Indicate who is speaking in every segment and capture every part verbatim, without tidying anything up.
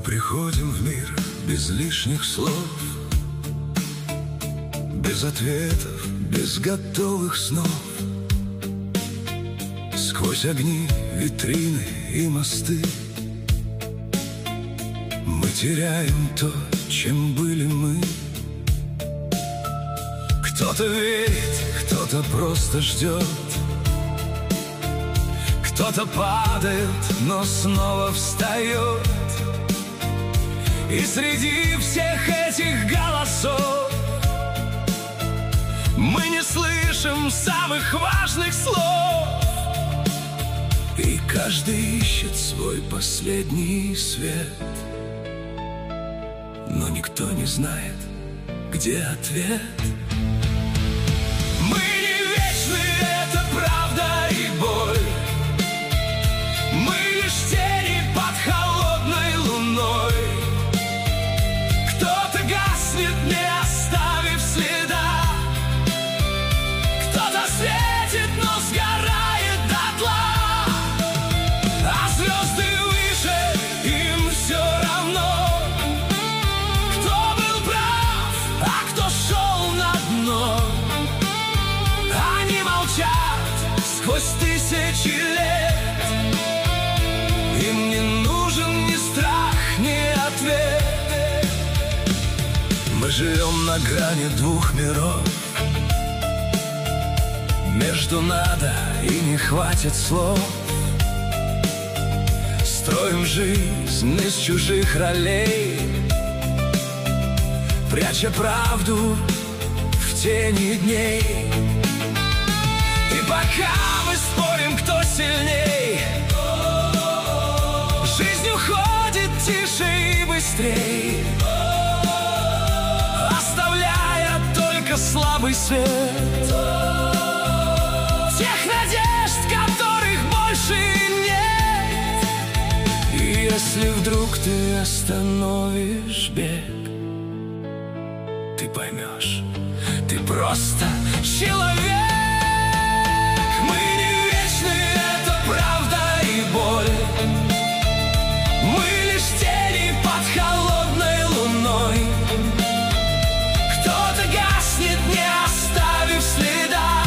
Speaker 1: приходим в мир без лишних слов, без ответов, без готовых снов. Сквозь огни, витрины и мосты мы теряем то, чем были мы. Кто-то верит, кто-то просто ждет, кто-то падает, но снова встает. И среди всех этих голосов мы не слышим самых важных слов. И каждый ищет свой последний свет, но никто не знает, где ответ. Мы не вечны, это правда и боль. Мы лишь тени под холодной луной. Кто-то гаснет, не оставив следа. Кто-то светит, но сгорает дотла. А звезды выше, им все равно, кто был прав, а кто шел на дно. Они молчат сквозь тысячи лет. Им не нужен ни страх, ни ответ. Мы живем на грани двух миров. Между надо и не хватит слов. Строим жизнь из чужих ролей, пряча правду в тени дней. И пока мы спорим, кто сильней, жизнь уходит тише и быстрей, оставляя только слабый свет тех надежд, которых больше нет. И если вдруг ты остановишь бег, ты поймешь, ты просто человек. Мы не вечны, это правда и боль. Мы лишь тени под холодной луной. Кто-то гаснет, не оставив следа.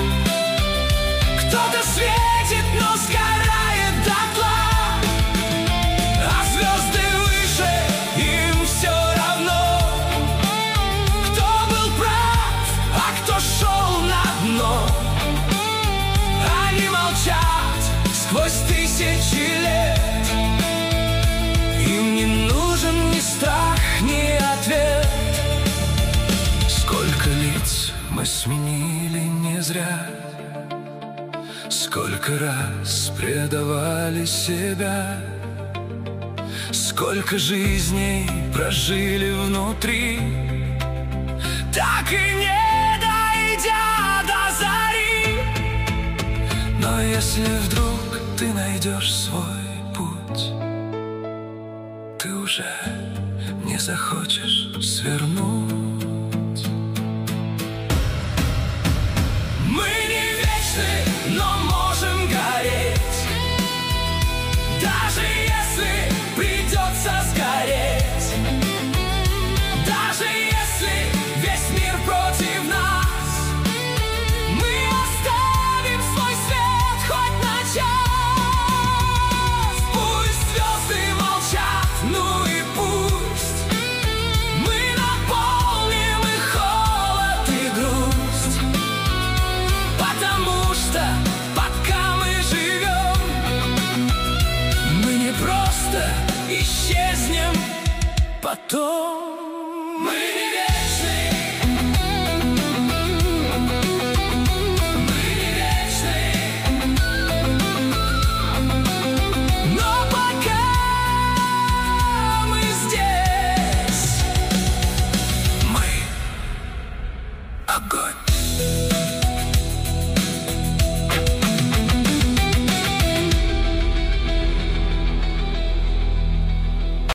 Speaker 1: Кто-то светит, но сгорает дотла. А звезды выше, им все равно, кто был прав, а кто шел на дно. Они молчат сквозь тысячи лет. Им не нужен ни страх, ни ответ. Сколько лиц мы сменили не зря, сколько раз предавали себя, сколько жизней прожили внутри, так и не дойдя до зари. Но если вдруг ты найдешь свой путь, ты уже не захочешь свернуть. Мы не вечны, но можем гореть, даже если придется сгореть. Даже если весь мир против нас, мы оставим свой свет хоть на час. Пусть звезды молчат, ну и пусть. Мы наполним их холод и грусть, потому что пока мы живем, мы не просто исчезнем потом.